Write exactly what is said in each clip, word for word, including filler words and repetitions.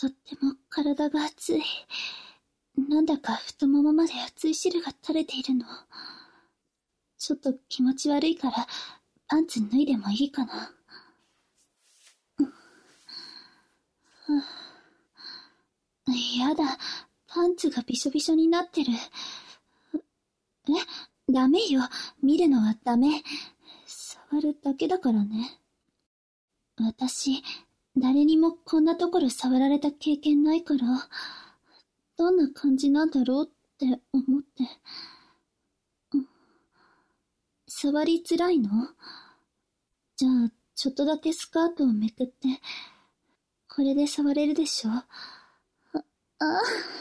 とっても体が熱い。なんだか太ももまで熱い汁が垂れているの。ちょっと気持ち悪いからパンツ脱いでもいいかな。やだ、パンツがびしょびしょになってる。え、ダメよ、見るのはダメ。触るだけだからね。私、誰にもこんなところ触られた経験ないから、どんな感じなんだろうって思って。触りづらいの？じゃあ、ちょっとだけスカートをめくって、これで触れるでしょ？あ、あ。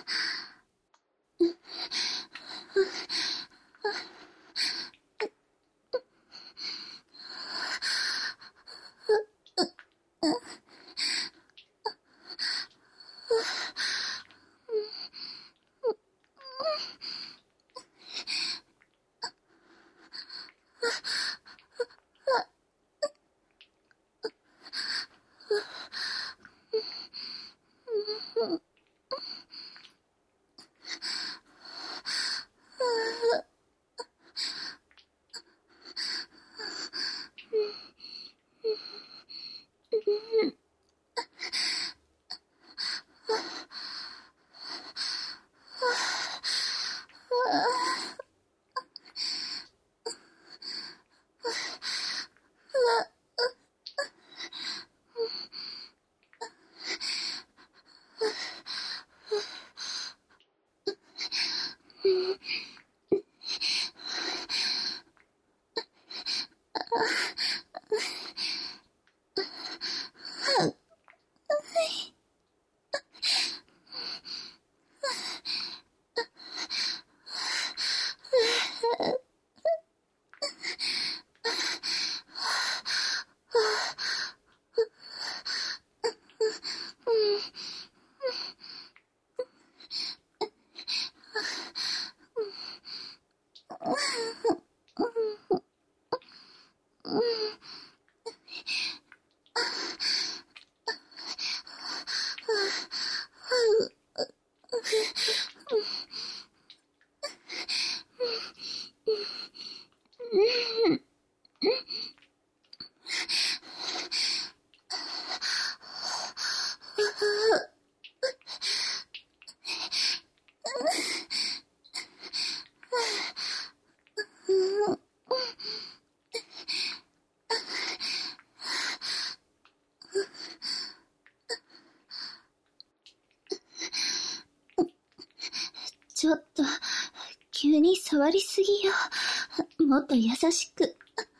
ちょっと、急に触りすぎよ。もっと優しく。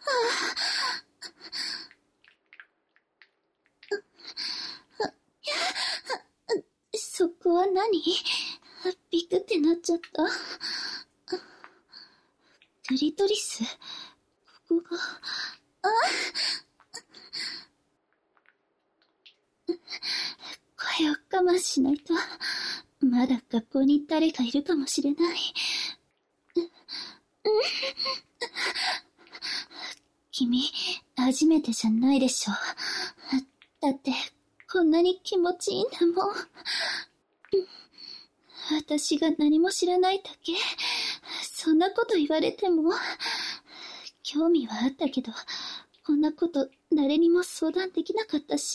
そこは何？ビクってなっちゃった。クリトリス？ここが…あ…声を我慢しないと。まだ学校に誰かいるかもしれない。君、初めてじゃないでしょ。だって、こんなに気持ちいいんだもん。私が何も知らないだけ。そんなこと言われても。興味はあったけど、こんなこと誰にも相談できなかったし。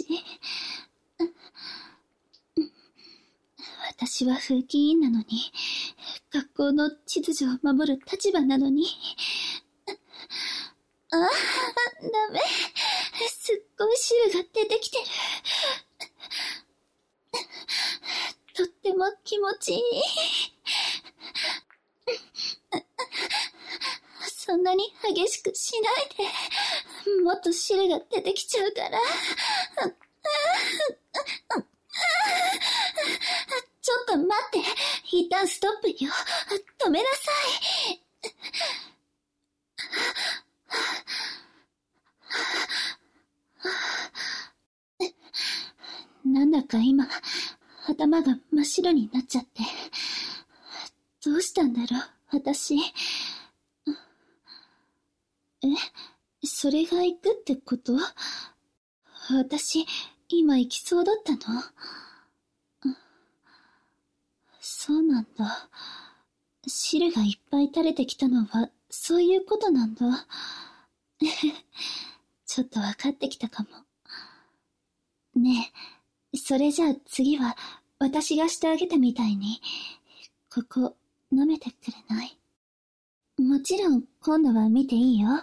私は風紀委員なのに、学校の秩序を守る立場なのに。ああ、ダメ。すっごい汁が出てきてる。とっても気持ちいい。そんなに激しくしないで。もっと汁が出てきちゃうから。ちょっと待って。一旦ストップよ。止めなさい。なんだか今、頭が真っ白になっちゃって。どうしたんだろう、私。え、それが行くってこと？私、今行きそうだったの？ そうなんだ。汁がいっぱい垂れてきたのは、そういうことなんだ。ちょっとわかってきたかも。ねえ、それじゃあ次は、私がしてあげたみたいに、ここ、舐めてくれない？もちろん、今度は見ていいよ。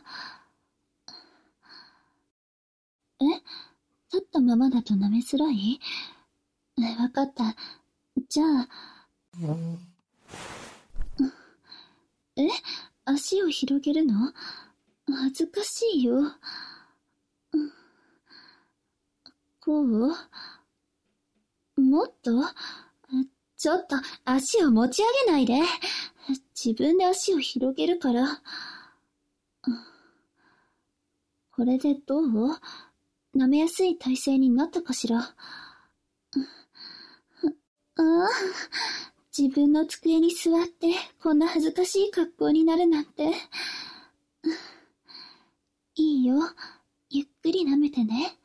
え？立ったままだと舐めづらい？わかった。じゃあ、え？足を広げるの？恥ずかしいよ。こう？もっと？ちょっと、足を持ち上げないで。自分で足を広げるから。これでどう？舐めやすい体勢になったかしら。ああ、自分の机に座ってこんな恥ずかしい格好になるなんて。いいよ、ゆっくり舐めてね。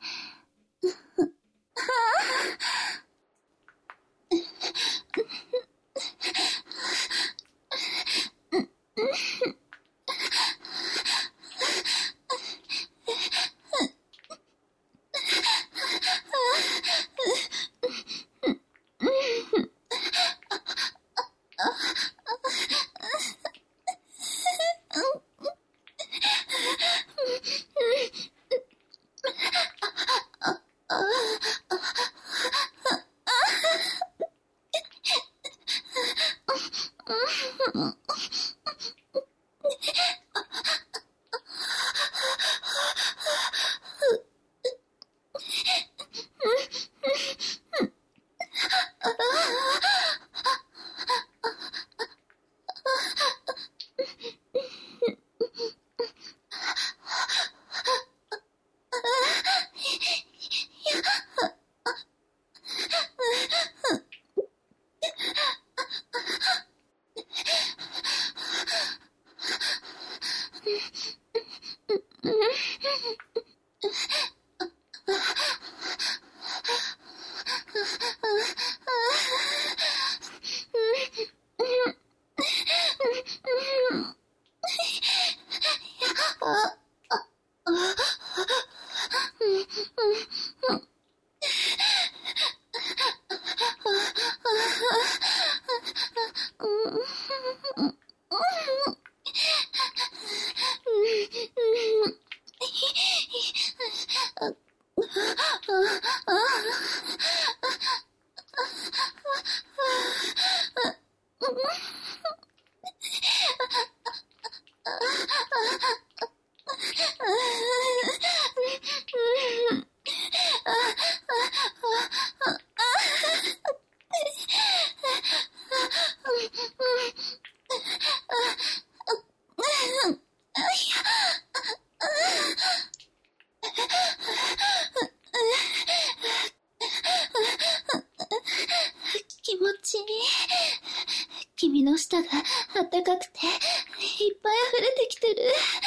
気持ちいい。君の舌があったかくていっぱい溢れてきてる。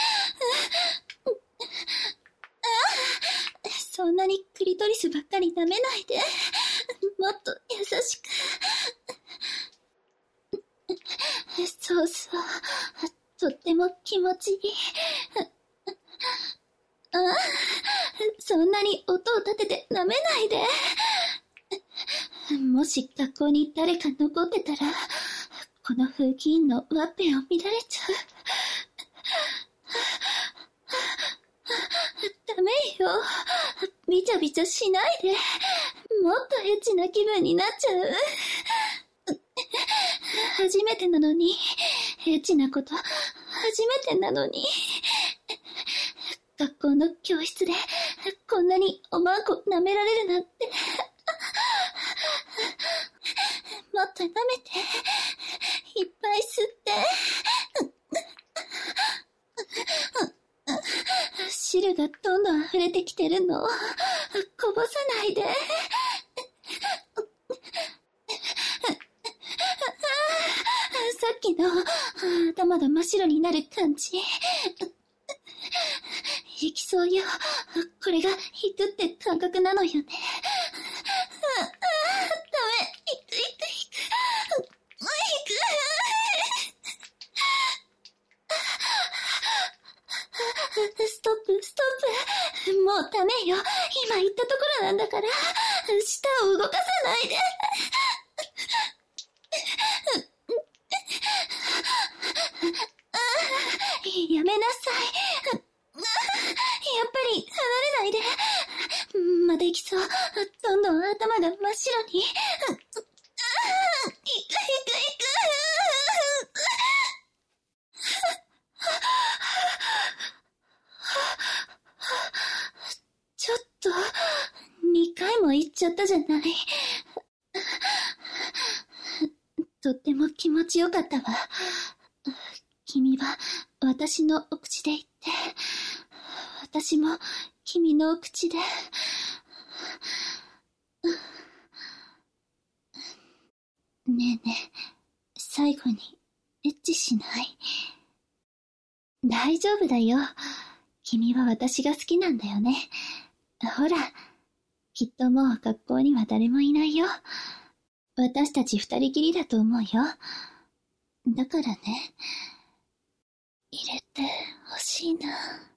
そんなにクリトリスばっかり舐めないで。もっと優しく。そうそう。とっても気持ちいい。ああ、そんなに音を立てて舐めないで。もし学校に誰か残ってたら、この風紀委員のワッペンを見られちゃう。ダメよ。ビチャビチャしないで。もっとエッチな気分になっちゃう。初めてなのに、エッチなこと、初めてなのに。学校の教室で、こんなにおまんこ舐められるなんて。もっと舐めて、いっぱい吸って。汁がどんどん溢れてきてるの。こぼさないで。さっきの頭が真っ白になる感じ。いきそうよ。これが引くって感覚なのよね。ダメ。引く引く引く。 ストップ、ストップ。もうダメよ。今言ったところなんだから。舌を動かさないで。やめなさい。やっぱり離れないで。まだ行きそう。どんどん頭が真っ白に。行く行く行く。ちょっと、にかいも行っちゃったじゃない。とっても気持ちよかったわ。君は私のお口で言って、私も君のお口で。ねえねえ、最後にエッチしない？大丈夫だよ。君は私が好きなんだよね。ほら、きっともう学校には誰もいないよ。私たち二人きりだと思うよ。だからね、入れてほしいな。